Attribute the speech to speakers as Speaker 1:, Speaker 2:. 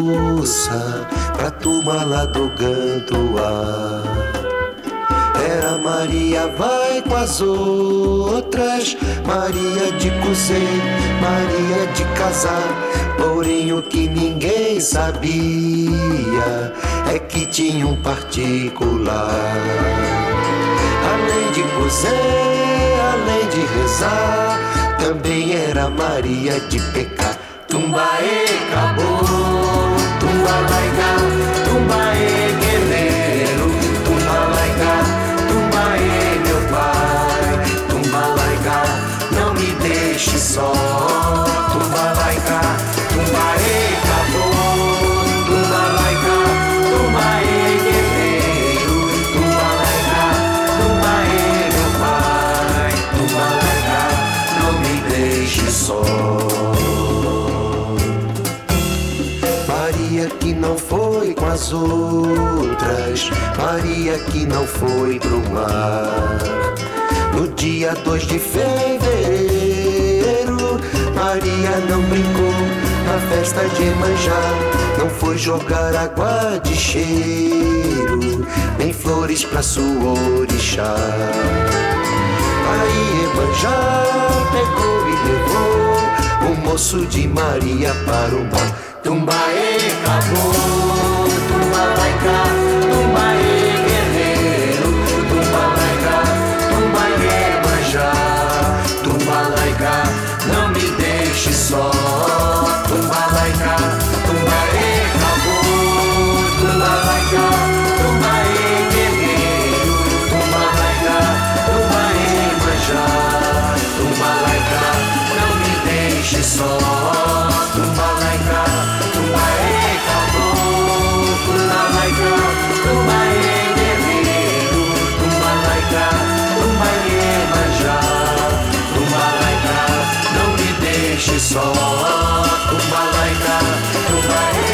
Speaker 1: moça pra turma lá do Gantuá. Era Maria vai com as outras, Maria de cozer, Maria de casar. Porém o que ninguém sabia é que tinha um particular. Além de cozer, além de rezar, também era Maria de pecar. Tumbaê, cabô, tumbalaiga, tumbaê, guerreiro, tumbalaiga, tumbaê, meu pai, tumbalaiga, não me deixe só. Tumbalaiga, tumbaê, cabô, tumbalaiga, tumbaê, guerreiro, tumbalaiga, tumbaê, meu pai, tumbalaiga, não me deixe só. Maria que não foi com as outras, Maria que não foi pro mar. No dia 2 de fevereiro, Maria não brincou na festa de Iemanjá. Não foi jogar água de cheiro, nem flores pra sua orixá. Aí Iemanjá pegou e levou o moço de Maria para o mar. Tumbaê, cabô, tumbalaiga, tumbaê, guerreiro, tumbalaiga, tumbaê, Iemanjá, tumbalaiga, não me deixe só. Tumbalaiga, tumbaê, cabô, tumbalaiga, tumbaê, guerreiro, tumbalaiga, tumbaê, Iemanjá, tumbalaiga, não me deixe só. Tumbalaiga, tumbaê, cabô, tumbalaiga, tumbaê, guerreiro, tumbalaiga, tumbaê, Iemanjá, tumbalaiga, não me deixe só. Tumbalaiga, tumbaê,